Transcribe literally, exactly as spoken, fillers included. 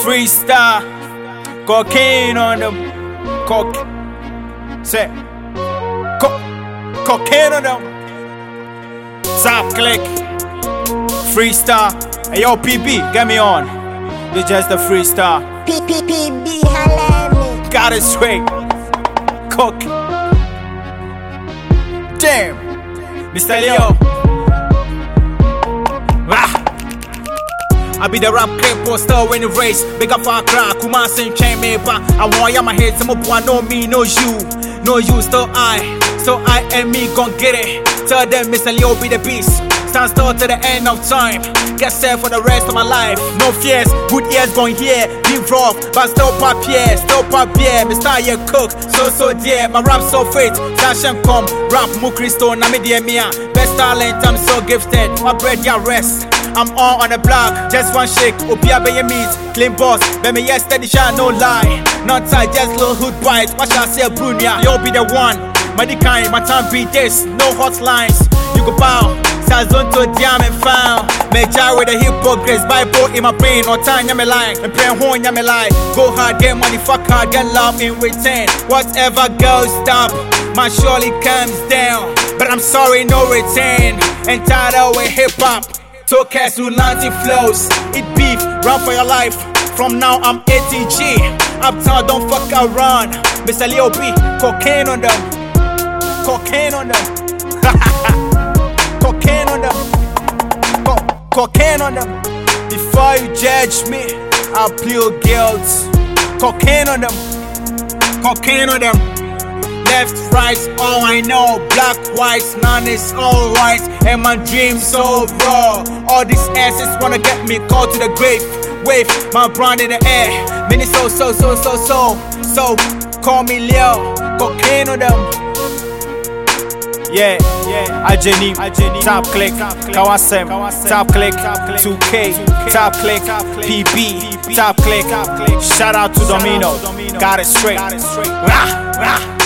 Freestyle, cocaine on them, coke, say, co cocaine on them. Top click, freestyle. Hey yo, P B, get me on. You're just a freestyle. P P P B, holla at me. Got it straight, cook. Damn, Mister Leo. Ah. I be the rap clip poster when the race. Big up for Accra, Kumasi and chain me back. I want ya my head, some up one, no me, no you. No you, still I. So I and me gon' get it. Tell them Mister Leo be the beast. Stand still to the end of time. Get set for the rest of my life. No fears, good ears gon' hear. Be rough, but still pop yeah, still pop yeah. Mister Yeah cook, so so dear. My rap so fit, dash and come. Rap mu Christo, na me dear mia. Best talent, I'm so gifted. My bread ya rest. I'm all on the block, just one shake. Opia be your meat, clean boss. Be me yes steady shine, no lie. Not tight, just little hood bites. What shall I say, Brunia? You'll be the one. My kind, my time be this. No hotlines. You go bow. Sazon to diamond found. Me jar with a hypocrite. Bible in my brain. Or time, ya me lie. And pray home, ya me lie. Go hard, get money, fuck hard, get love in return. Whatever goes, stop. Man surely comes down. But I'm sorry, no return. Entitled with hip hop. Talk as to ninety flows. Eat beef, run for your life. From now I'm A T G. Uptown, don't fuck around. Mister Leo B, cocaine on them. Cocaine on them. Cocaine on them. Co cocaine on them. Before you judge me, I'll plead guilt. Cocaine on them. Cocaine on them. Left, right, all I know. Black, white, none is alright. And my dreams so raw. All these asses wanna get me caught to the grave. Wave my brand in the air. Many so, so, so, so, so. So, call me Leo. Cocaine on them. Yeah, yeah. Ajeni, top click, Kawasem, top click, two K, top click, P B, top click. Shout out to Domino. Got it straight. Rah, rah.